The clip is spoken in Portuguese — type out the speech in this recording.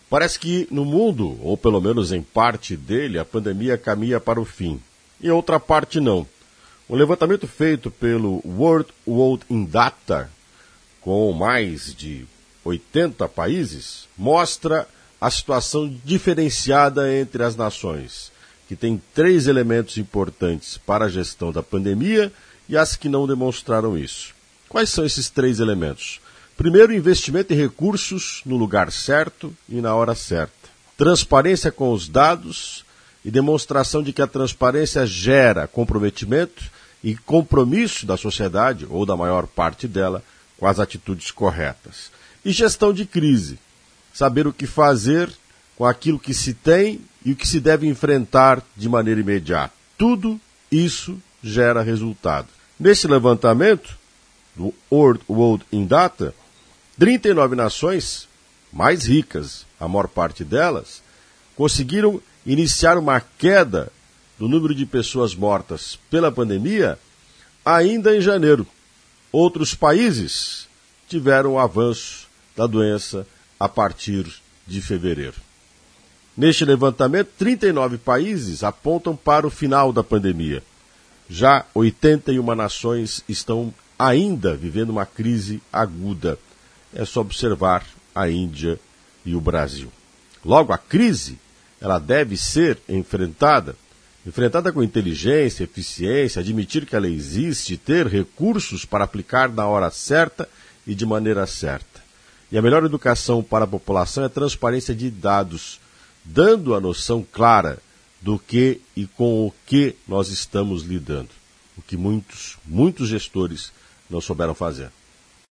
Parece que no mundo, ou pelo menos em parte dele, a pandemia caminha para o fim. Em outra parte não. Um levantamento feito pelo World in Data, com mais de 80 países, mostra a situação diferenciada entre as nações, que tem 3 elementos importantes para a gestão da pandemia e as que não demonstraram isso. Quais são esses 3 elementos? Primeiro, investimento em recursos no lugar certo e na hora certa. Transparência com os dados e demonstração de que a transparência gera comprometimento e compromisso da sociedade, ou da maior parte dela, com as atitudes corretas. E gestão de crise. Saber o que fazer com aquilo que se tem e o que se deve enfrentar de maneira imediata. Tudo isso gera resultado. Nesse levantamento do World in Data, 39 nações mais ricas, a maior parte delas, conseguiram iniciar uma queda do número de pessoas mortas pela pandemia ainda em janeiro. Outros países tiveram um avanço da doença a partir de fevereiro. Neste levantamento, 39 países apontam para o final da pandemia. Já 81 nações estão ainda vivendo uma crise aguda. É só observar a Índia e o Brasil. Logo, a crise ela deve ser enfrentada com inteligência, eficiência, admitir que ela existe, ter recursos para aplicar na hora certa e de maneira certa. E a melhor educação para a população é a transparência de dados, dando a noção clara do que e com o que nós estamos lidando, o que muitos gestores não souberam fazer.